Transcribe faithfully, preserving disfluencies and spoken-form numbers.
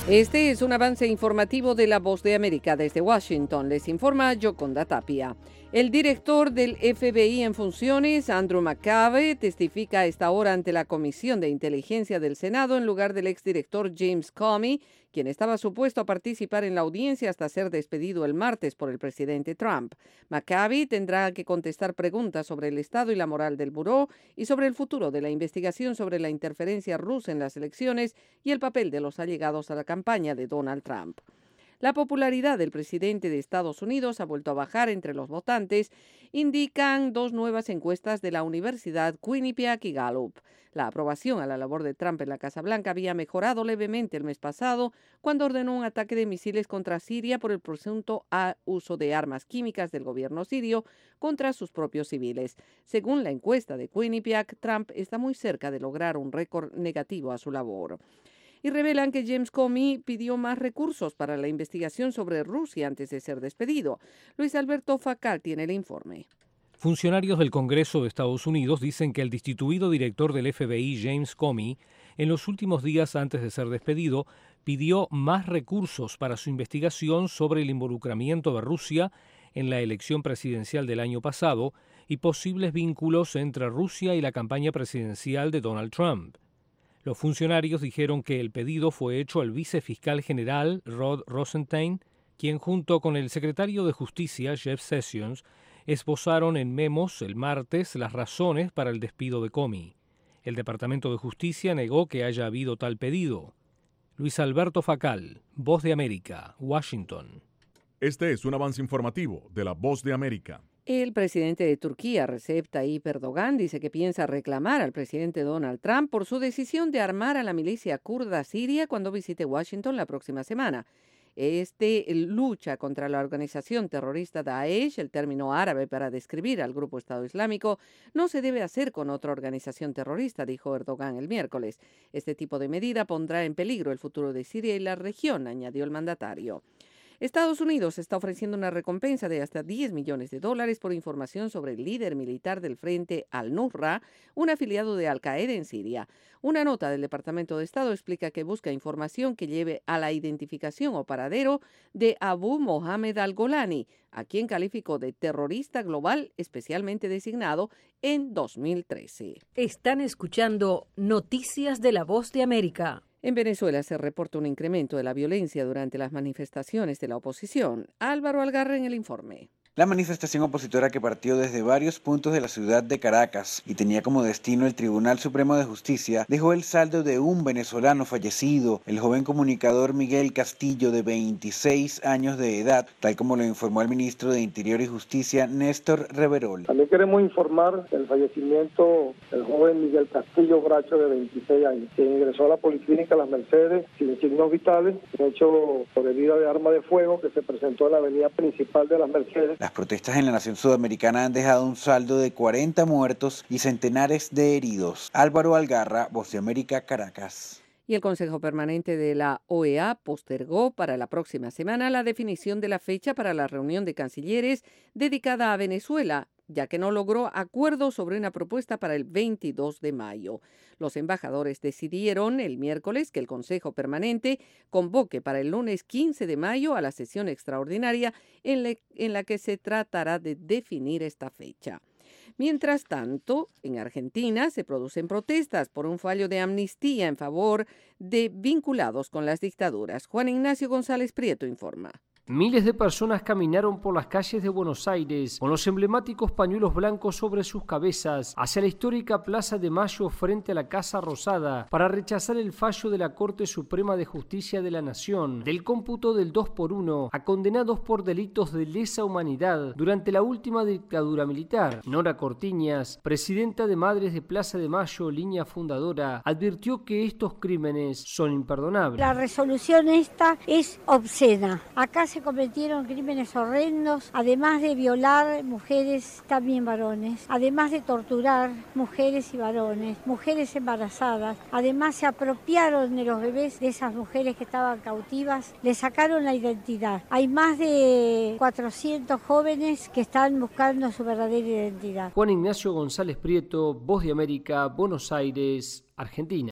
Este es un avance informativo de La Voz de América. Desde Washington les informa Yoconda Tapia. El director del F B I en funciones, Andrew McCabe, testifica a esta hora ante la Comisión de Inteligencia del Senado en lugar del exdirector James Comey, quien estaba supuesto a participar en la audiencia hasta ser despedido el martes por el presidente Trump. McCabe tendrá que contestar preguntas sobre el estado y la moral del buró y sobre el futuro de la investigación sobre la interferencia rusa en las elecciones y el papel de los allegados a la campaña de Donald Trump. La popularidad del presidente de Estados Unidos ha vuelto a bajar entre los votantes, indican dos nuevas encuestas de la Universidad Quinnipiac y Gallup. La aprobación a la labor de Trump en la Casa Blanca había mejorado levemente el mes pasado cuando ordenó un ataque de misiles contra Siria por el presunto uso de armas químicas del gobierno sirio contra sus propios civiles. Según la encuesta de Quinnipiac, Trump está muy cerca de lograr un récord negativo a su labor. Y revelan que James Comey pidió más recursos para la investigación sobre Rusia antes de ser despedido. Luis Alberto Facal tiene el informe. Funcionarios del Congreso de Estados Unidos dicen que el destituido director del F B I, James Comey, en los últimos días antes de ser despedido, pidió más recursos para su investigación sobre el involucramiento de Rusia en la elección presidencial del año pasado y posibles vínculos entre Rusia y la campaña presidencial de Donald Trump. Los funcionarios dijeron que el pedido fue hecho al vicefiscal general Rod Rosenstein, quien junto con el secretario de Justicia Jeff Sessions esbozaron en memos el martes las razones para el despido de Comey. El Departamento de Justicia negó que haya habido tal pedido. Luis Alberto Facal, Voz de América, Washington. Este es un avance informativo de La Voz de América. El presidente de Turquía, Recep Tayyip Erdogan, dice que piensa reclamar al presidente Donald Trump por su decisión de armar a la milicia kurda siria cuando visite Washington la próxima semana. Este lucha contra la organización terrorista Daesh, el término árabe para describir al grupo Estado Islámico, no se debe hacer con otra organización terrorista, dijo Erdogan el miércoles. Este tipo de medida pondrá en peligro el futuro de Siria y la región, añadió el mandatario. Estados Unidos está ofreciendo una recompensa de hasta diez millones de dólares por información sobre el líder militar del Frente al-Nusra, un afiliado de Al-Qaeda en Siria. Una nota del Departamento de Estado explica que busca información que lleve a la identificación o paradero de Abu Mohammed al-Golani, a quien calificó de terrorista global especialmente designado en dos mil trece. Están escuchando Noticias de la Voz de América. En Venezuela se reporta un incremento de la violencia durante las manifestaciones de la oposición. Álvaro Algarra en el informe. La manifestación opositora, que partió desde varios puntos de la ciudad de Caracas y tenía como destino el Tribunal Supremo de Justicia, dejó el saldo de un venezolano fallecido, el joven comunicador Miguel Castillo, de veintiséis años de edad, tal como lo informó el ministro de Interior y Justicia, Néstor Reverol. También queremos informar del fallecimiento del joven Miguel Castillo Bracho, de veintiséis años, que ingresó a la Policlínica Las Mercedes sin signos vitales, un hecho por herida de arma de fuego que se presentó en la avenida principal de Las Mercedes. Las protestas en la nación sudamericana han dejado un saldo de cuarenta muertos y centenares de heridos. Álvaro Algarra, Voz de América, Caracas. Y el Consejo Permanente de la O E A postergó para la próxima semana la definición de la fecha para la reunión de cancilleres dedicada a Venezuela, ya que no logró acuerdo sobre una propuesta para el veintidós de mayo. Los embajadores decidieron el miércoles que el Consejo Permanente convoque para el lunes quince de mayo a la sesión extraordinaria en, le, en la que se tratará de definir esta fecha. Mientras tanto, en Argentina se producen protestas por un fallo de amnistía en favor de vinculados con las dictaduras. Juan Ignacio González Prieto informa. Miles de personas caminaron por las calles de Buenos Aires con los emblemáticos pañuelos blancos sobre sus cabezas hacia la histórica Plaza de Mayo frente a la Casa Rosada para rechazar el fallo de la Corte Suprema de Justicia de la Nación del cómputo del dos por uno a condenados por delitos de lesa humanidad durante la última dictadura militar. Nora Cortiñas, presidenta de Madres de Plaza de Mayo, línea fundadora, advirtió que estos crímenes son imperdonables. La resolución esta es obscena. Acá se Se cometieron crímenes horrendos, además de violar mujeres, también varones, además de torturar mujeres y varones, mujeres embarazadas, además se apropiaron de los bebés de esas mujeres que estaban cautivas, les sacaron la identidad. Hay más de cuatrocientos jóvenes que están buscando su verdadera identidad. Juan Ignacio González Prieto, Voz de América, Buenos Aires, Argentina.